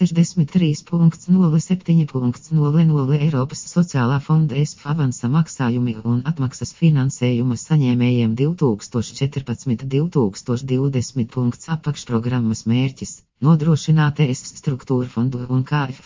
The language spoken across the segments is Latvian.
63.07.00 Eiropas sociālā fonda ESF avansa maksājumi un atmaksas finansējuma saņēmējiem 2014-2020. Apakšprogrammas mērķis - nodrošināt ESF struktūra fondu un KF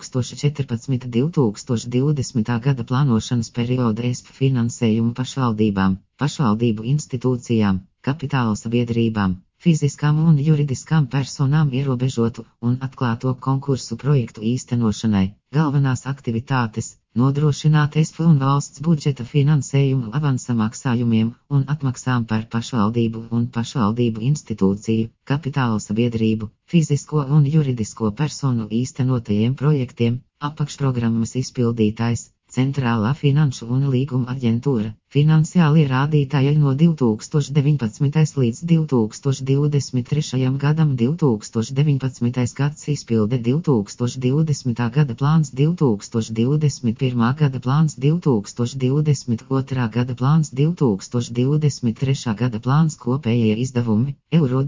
2014-2020. Gada plānošanas perioda ESF finansējumu pašvaldībām, pašvaldību institūcijām, kapitāla sabiedrībām, fiziskām un juridiskām personām ierobežotu un atklāto konkursu projektu īstenošanai. Galvenās aktivitātes - nodrošināt ESF un valsts budžeta finansējumu avansa maksājumiem un atmaksām par pašvaldību un pašvaldību institūciju, kapitāla sabiedrību, fizisko un juridisko personu īstenotajiem projektiem. Apakšprogrammas izpildītājs - Centrālā finanšu un līguma aģentūra. Finansiālie rādītāji no 2019. līdz 2023. gadam. 2019. gads izpilde 2020. gada plāns 2021. gada plāns 2022. gada plāns 2023. gada plāns kopējie izdevumi eiro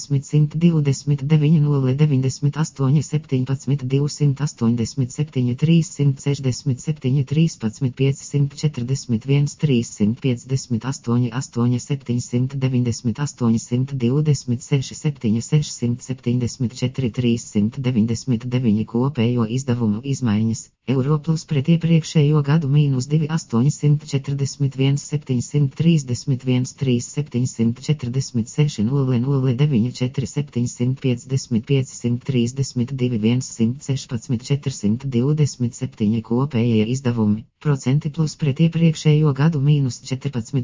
20,129,098 17 287 367 13 541 358 8 798 126 7 674 399 kopējo izdevumu izmaiņas. Eiro plus pret iepriekšējo gadu -2 841 731 3 746 009 4 755 132 116 427 kopējie izdevumi. Procenti plus pret iepriekšējo gadu -14,1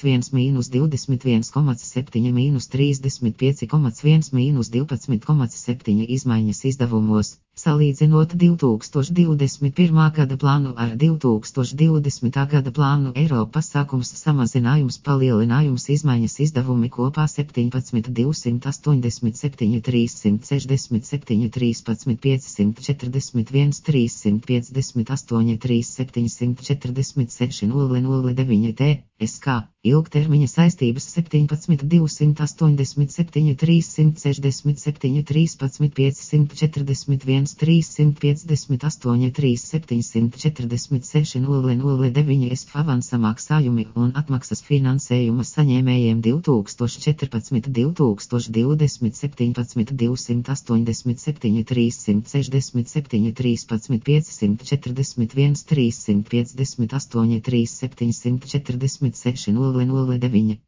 -21,7 -35,1 -12,7 izmaiņas izdevumos. Salīdzinot 2021. gada plānu ar 2020. gada plānu, Eiropas pasākums samazinājums palielinājums izmaiņas izdevumi kopā 17 287 367 13 541 358 3 746 009 T. SK. Ilgtermiņa saistības 17 287 367 13 541 358 3 746 009 ESF avansa maksājumi un atmaksas finansējuma saņēmējiem 2014, 2020, 17 287 367 13 541 358 3 746 009